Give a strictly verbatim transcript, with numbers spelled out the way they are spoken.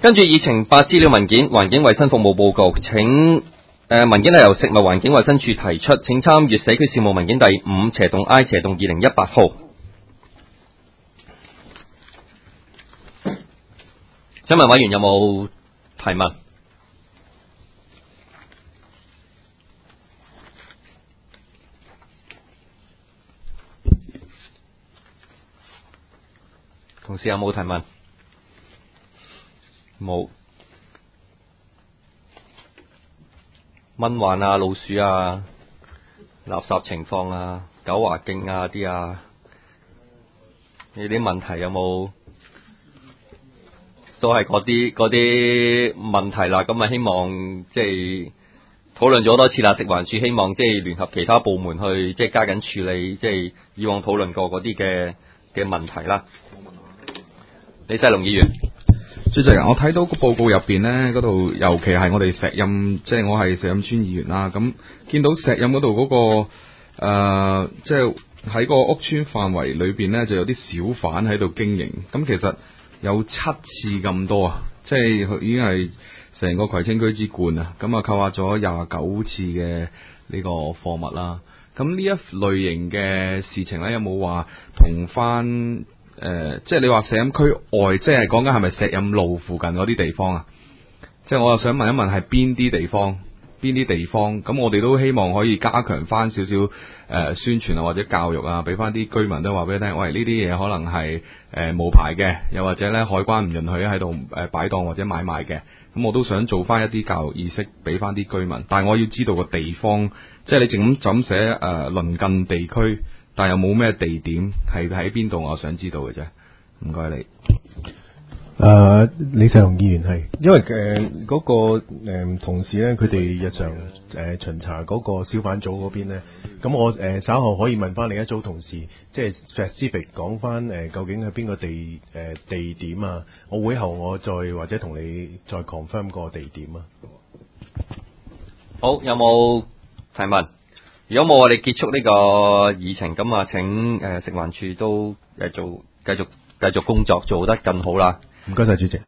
跟住議程八資料文件，環境衛生服務報告，請誒、呃、文件係由食物環境衛生署提出，請參閱社區事務文件第五斜洞 I 斜洞二零一八號。請問委員有冇提問？同事有冇提問？冇。蚊患啊、老鼠啊、垃圾情況啊、九華徑啊啲啊，呢啲問題有冇？都係嗰啲嗰啲問題啦。咁啊，希望即係討論咗多次啦。食環署希望即係聯合其他部門去即係加緊處理，即係以往討論過嗰啲嘅嘅問題啦。李世龍議員。 主席，我睇到個報告入邊呢，嗰度尤其係我哋石蔭，即係我係石蔭村議員啦。咁見到石蔭嗰度嗰個誒，即係喺個屋村範圍裏邊呢，就有啲小販喺度經營。咁其實有七次咁多啊，即係已經係成個葵青區之冠啊。咁啊，扣押咗廿九次嘅呢個貨物啦。咁呢一類型嘅事情呢，有冇話同翻？誒、呃，即係你話石蔭區外，即係講緊係咪石蔭路附近嗰啲地方啊？即係我又想問一問係邊啲地方？邊啲地方？咁我哋都希望可以加強翻少少誒宣傳啊，或者教育啊，俾翻啲居民都話俾你聽，喂，呢啲嘢可能係誒冇牌嘅，又或者咧海關唔允許喺度誒擺檔或者買賣嘅。咁我都想做翻一啲教育意識，俾翻啲居民。但係我要知道個地方，即係你淨咁怎寫誒鄰近地區。但係又冇咩地點係喺邊度？我想知道嘅啫。唔該你。 誒、uh, 李世龍議員係，因為誒嗰、呃那個誒、呃、同事咧，佢哋日常誒、呃、巡查嗰個小販組嗰邊咧，咁我誒、呃、稍後可以問翻另一組同事，即係 specific 講翻誒究竟喺邊個地誒、呃、地點啊？我會後我再或者同你再 confirm 個地點啊。 好，有冇提問？如果冇，我哋結束呢個議程，咁啊，請誒食環署都誒做繼續繼續工作，做得更好啦。 唔該晒，主席。